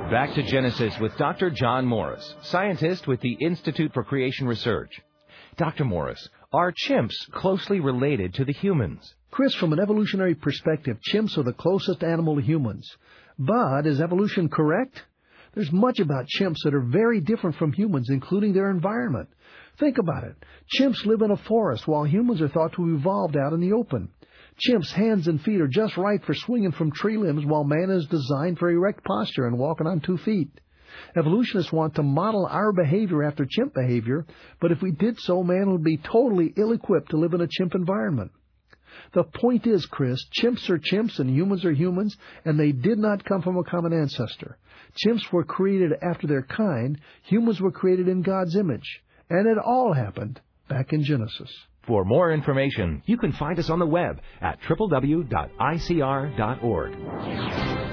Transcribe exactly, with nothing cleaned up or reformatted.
Back to Genesis with Doctor John Morris, scientist with the Institute for Creation Research. Doctor Morris, are chimps closely related to the humans? Chris, from an evolutionary perspective, chimps are the closest animal to humans. But is evolution correct? There's much about chimps that are very different from humans, including their environment. Think about it. Chimps live in a forest, while humans are thought to have evolved out in the open. Chimps' hands and feet are just right for swinging from tree limbs, while man is designed for erect posture and walking on two feet. Evolutionists want to model our behavior after chimp behavior, but if we did so, man would be totally ill-equipped to live in a chimp environment. The point is, Chris, chimps are chimps and humans are humans, and they did not come from a common ancestor. Chimps were created after their kind. Humans were created in God's image. And it all happened back in Genesis. For more information, you can find us on the web at w w w dot i c r dot org.